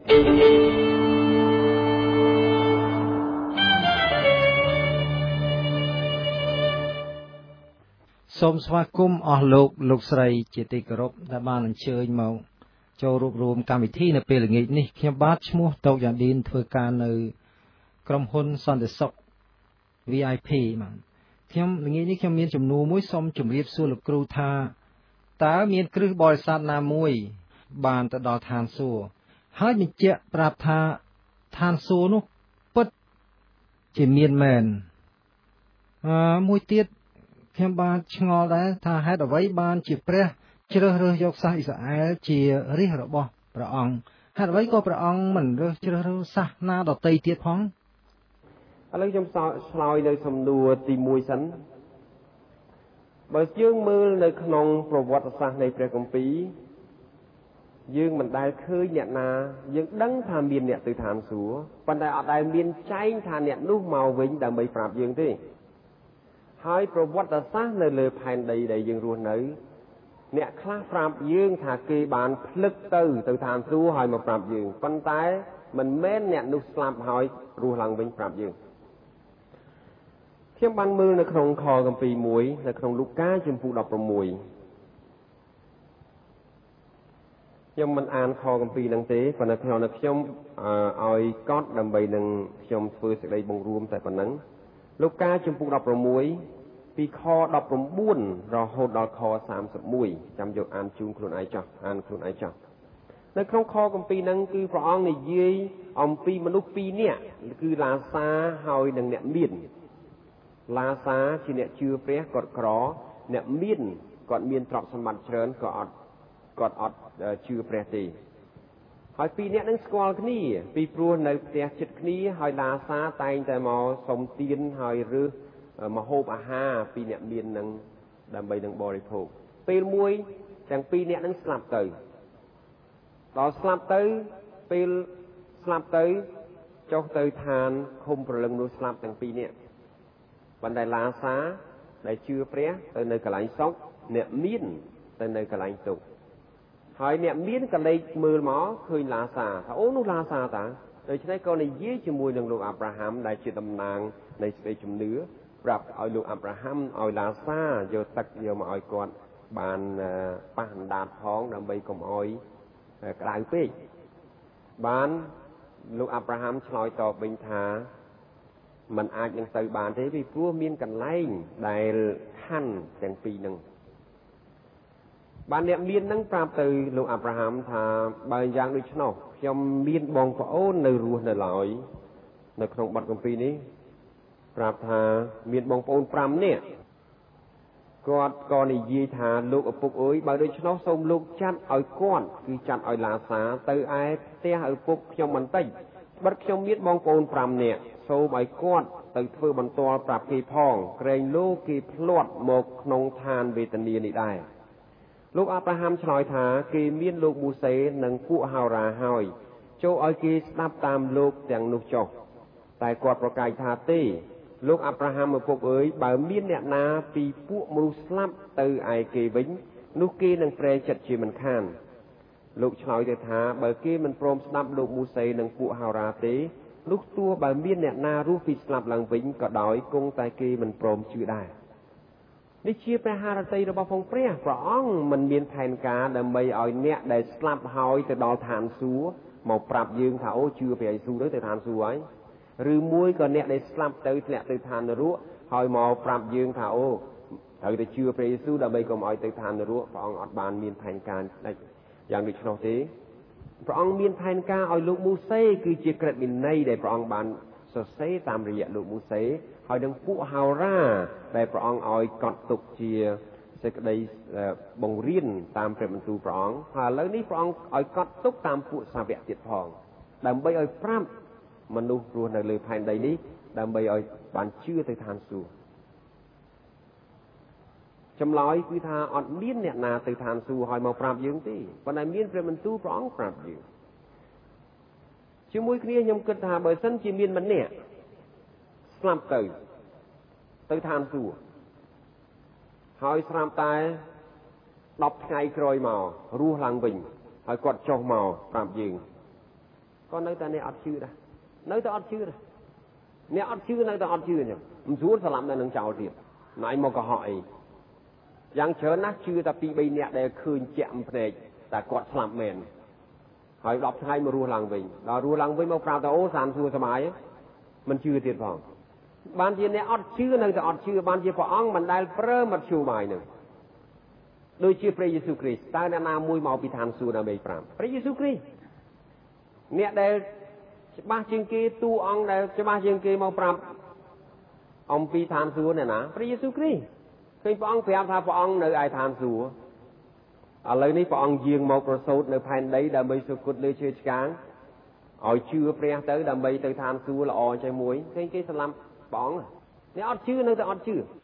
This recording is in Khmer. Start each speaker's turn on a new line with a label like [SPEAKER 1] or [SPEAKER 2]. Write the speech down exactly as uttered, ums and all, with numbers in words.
[SPEAKER 1] សូមស្វាគមន៍អស់លោកលោកស្រីជាទីគោរពដែលបានអញ្ជើញមកចូលរួបរวมកម្មវិធីនៅពេលល្ងាចនេះខ្ញុំបាទឈ្មោះតោកយ៉ាឌីនធ្វើការនៅក្រុមហ៊ុនសន្តិសុខ វី អាយ ភី បាទខ្ញុំល្ងាចនេះខ្ញុំមានចំនួនមួយសូមជម្រាបសួរលោកគ្រូថាតើមានគ្រឹះបរិស័ទណាមួយបានទៅដល់ឋានសួគ៌ហើយបញ្ជាក់ប្រាប់ថាឋានសួគ៌នោះពិតជាមានមែនអឺមួយទៀតខ្ញុំបានឆ្ងល់ដែរថាហេតុអ្វីបានជាព្រះជ្រើសរើសយកសាសអ៊ីស្រាអែលជារាជរបស់ព្រះអង្គហេតុអ្វីក៏ព្រះអង្គមិនរើសជ្រើសរើសសាសណាដទៃទៀតផង
[SPEAKER 2] ឥឡូវខ្ញុំឆ្លើយនៅសំណួរទីមួយសិនបើយើងមើលនៅក្នុងប្រវត្តិសាស្ត្រនៃព្រះគម្ពីរយើងមិនដែលឃើញអ្នកណាយើងដឹងថាមានអ្នកទៅឋានសួគ៌ប៉ុន្តែអត់ដែលមានចែងថាអ្នកនោះមកវិញដើម្បីប្រាប់យើងទេហើយប្រវត្តិសាស្ត្រនៅលើផែនដីដែលយើងរស់នៅអ្នកខ្លះប្រាប់យើងថាគេបានផ្លឹកទៅទៅឋានសួគ៌ហើយមកប្រាប់យើងប៉ុន្តែមិនមែនអ្នកនោះស្លាប់ហើយរស់ឡើងវិញប្រាប់យើងខ្ញុំបានមើលនៅក្នុងខគម្ពីរមួយនៅក្នុងលូកាជំពូកដប់ប្រាំមួយខ្ញុំមិនអានខគម្ពីរហ្នឹងទេប៉ុន្តែខ្ញុំនៅខ្ញុំឲ្យកត់ដើម្បីនឹងខ្ញុំធ្វើសេចក្តីបង្រួមតែប៉ុណ្ណឹងលូកាជំពូកដប់ប្រាំមួយពីខដប់ប្រាំបួនរហូតដល់ខសាមសិបមួយចាំយកអានជូនខ្លួនឯងចោះអានខ្លួនឯងចោះនៅក្នុងខគម្ពីរហ្នឹងគឺព្រះអង្គនិយាយអំពីមនុស្សពីរនាក់គឺឡាសាហើយនិងអ្នកមានឡាសាជាអ្នកជឿព្រះគាត់ក្រអ្នកមានគាត់មានទ្រព្យសម្បត្តិច្រើនក៏អត់គាត់អត់ជឿព្រះទេហើយពីរនាក់នឹងស្គាល់គ្នាពីព្រោះនៅផ្ទះជិតគ្នាហើយឡាសាតែងតែមកសុំទានហើយរើសមហូបអាហារពីអ្នកមាននឹងដើម្បីនឹងបរិភោគពេលមួយទាំងពីរនាក់នឹងស្លាប់ទៅដល់ស្លាប់ទៅពេលស្លាប់ទៅចុះទៅឋានឃុំព្រលឹងនោះស្លាប់ទាំងពីរនាក់ប៉ុន្តែឡាសាដែលជឿព្រះទៅនៅកន្លែងសុខអ្នកមានទៅនៅកន្លែងទុក្ខហើយអ្នកមានក៏លេចមើលមកឃើញឡាសាថាអូនោះឡាសាតាដូច្នេះក៏និយាយជាមួយនឹងលោកអាប់រ៉ាហាំដែលជាតំណាងនៃសេចក្តីជំនឿប្រាប់ឲ្យលោកអាប់រ៉ាហាំឲ្យឡាសាយកទឹកយកមកឲ្យគាត់បានប៉ះអណ្ដាតផងដើម្បីកុំឲ្យក្តៅពេកបានលោកអាប់រ៉ាហាំឆ្លើយតបវិញថាมันអាចនឹងទៅបានទេពីព្រោះមានកន្លែងដែលខណ្ឌទាំងពីរហ្នឹងបានអ្នកមាននឹងប្រាប់ទៅលោកអាប់រ៉ាហាំថាបើយ៉ាងដូច្នោះខ្ញុំមានបងប្អូននៅរស់នៅឡើយនៅក្នុងបទគម្ពីរនេះប្រាប់ថាមានបងប្អូនប្រាំនាក់គាត់ក៏និយាយថាលោកឪពុកអើយបើដូច្នោះសូមលោកចាត់ឲ្យគាត់គឺចាត់ឲ្យឡាសាទៅឯផ្ទះឪពុកខ្ញុំបន្តិចបិទខ្ញុំមានបងប្អូនប្រាំនាក់សូមឲ្យគាត់ទៅធ្វើបន្ទាល់ប្រាប់គេផងក្រែងលោកគេភ្លាត់មកក្នុងឋានវេទនានេះដែរលោកអាប់រ៉ាហាំឆ្លើយថាគេមានលោកមូសេនិងពួកហោរាហើយចូលឲ្យគេស្ដាប់តាមលោកទាំងនោះចុះតែគាត់ប្រកែកថាទេលោកអាប់រ៉ាហាំឪពុកអើយបើមានអ្នកណាពីពួកមនុស្សស្លាប់ទៅឯគេវិញនោះគេនឹងប្រែចិត្តជាមិនខានលោកឆ្លើយទៅថាបើគេមិនព្រមស្ដាប់លោកមូសេនិងពួកហោរាទេនោះទោះបើមានអ្នកណារស់ពីស្លាប់ឡើងវិញក៏ដោយគង់តែគេមិនព្រមជឿដែរនេះជាព្រះハរតីរបស់ផងព្រះព្រះអង្គមិនមានផែនការដើម្បីឲ្យអ្នកដែលស្លាប់ហើយទៅដល់ឋានសួគ៌មកប្រាប់យើងថាអូជឿព្រះយេស៊ូវទៅឋានសួគ៌ហើយឬមួយក៏អ្នកដែលស្លាប់ទៅធ្លាក់ទៅឋាននរកហើយមកប្រាប់យើងថាអូត្រូវតែជឿព្រះយេស៊ូវដើម្បីកុំឲ្យទៅឋាននរកព្រះអង្គអត់បានមានផែនការយ៉ាងដូច្នោះទេព្រះអង្គមានផែនការឲ្យលោកមូសេគឺជាក្រឹតវិន័យដែលព្រះអង្គបានសរសេរតាមរយៈលោកមូសេហើយនឹងពួកហោរាដែលព្រះអង្គឲ្យកត់ទុកជាសេចក្តីបង្រៀនតាមព្រះបន្ទូលព្រះអង្គហើយឥឡូវនេះព្រះអង្គឲ្យកត់ទុកតាមពួកសាវកទៀតផងដើម្បីឲ្យប្រាប់មនុស្សរស់នៅលើផែនដីនេះដើម្បីឲ្យបានជឿទៅឋានសួគ៌ចម្លើយគឺថាអត់មានអ្នកណាទៅឋានសួគ៌ហើយមកប្រាប់យើងទេប៉ុន្តែមានព្រះបន្ទូលព្រះអង្គប្រាប់យើងជាមួយគ្នាខ្ញុំគិតថាបើសិនជាមានម្នាក់ស្លាប់ទៅទៅឋានសួគ៌ហើយស្រាប់តែដប់ថ្ងៃក្រោយមករស់ឡើងវិញហើយគាត់ចុះមកប្រាប់យើង còn nơi ta này ọt chữ đây nơi ta ọt chữ đây nè ọt chữ nơi ta ọt chữ nhỉ rút sờ làm là nâng chào tiền nói một câu hỏiยังเชิญนะชื่อตาปีใบเนี่ยได้คืนแจ่มเพลงแต่กอดสลับแมนหอยรับใช้มารู้หลังวิ่งเรารู้หลังวิ่งมาปราบแต่โอ้สามสัวสมัยมันชื่อติดฟังบางทีเนี่ยอดชื่อหนึ่งแต่อดชื่อบางทีพระองค์มันได้เริ่มมาชูใหม่หนึ่งโดยชื่อพระเยซูคริสต์ตั้งแต่นามวยมาพิธานสูนาเบยปรามพระเยซูคริสต์เนี่ยได้บ้าจิงกีตูองได้จะบ้าจิงกีมาปรามองพิธานสูเนี่ยนะพระเยซูคริสต์เคยพระองค์พยายามพาพระองค์ในไอทานสูอะไรนี้พระองค์ยิงมาประสูติในภายในดำไปสุกุลเลยเชื่อช้างเอาชื่อเปรียบเตอร์ดำไปเตอร์ทานสูละอใจมวยเคยเคยสลัมปองเนี่ยอดชื่อนึกแต่อดชื่อ